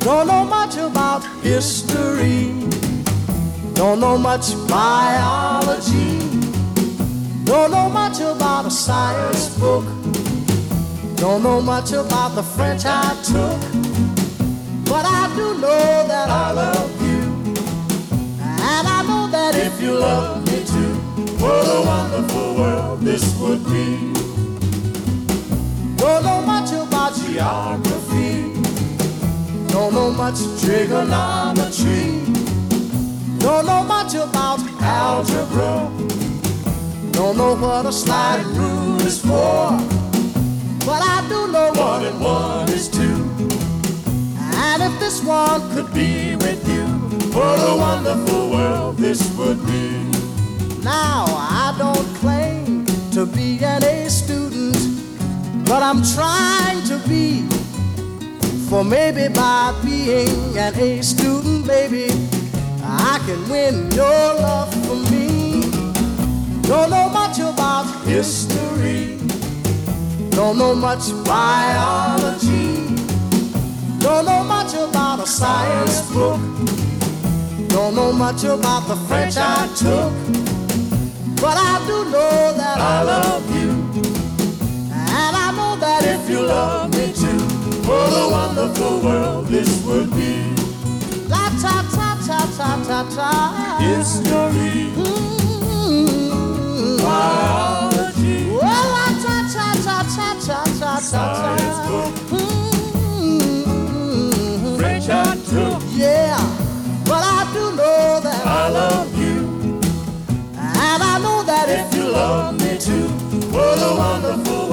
Don't know much about history. Don't know much biology. Don't know much about a science book. Don't know much about the French I took. But I do know that I love you. And I know that if you love me too, what a wonderful world this would be. Don't know much about geography. Don't know much trigonometry. Don't know much about algebra. Don't know what a sliding rule is for. But I do know 1 and 1 is 2. And if this one could be with you, what a wonderful world this would be. Now I don't claim to be an A student, but I'm trying to be. For maybe by being an A student, baby, I can win your love for me. Don't know much about history. Don't know much biology. Don't know much about a science book. Don't know much about the French I took. But I do know that I love you. And I know that if you love me too, what a wonderful world this would be. La ta ta ta ta ta ta. History. Biology. Well, la ta ta ta ta ta ta ta. Science book. French I took. Yeah, but I do know that I love you. And I know that if you love me too, what a wonderful